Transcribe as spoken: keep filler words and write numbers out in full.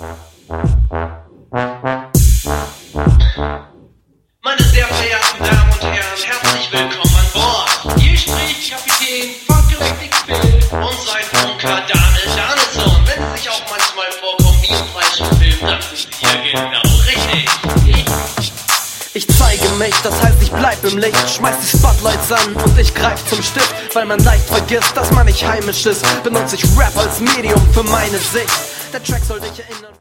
Meine sehr verehrten Damen und Herren, herzlich willkommen an Bord. Hier spricht Kapitän von Galactic Bill und sein Funker Daniel Danielson. Wenn Sie sich auch manchmal vorkommen wie im falschen Film, dann sind Sie hier genau richtig. Ich zeige mich, das heißt ich bleib im Licht, schmeiß die Spotlights an und ich greif zum Stift, weil man leicht vergisst, dass man nicht heimisch ist, benutze ich Rap als Medium für meine Sicht. Der Track soll dich erinnern.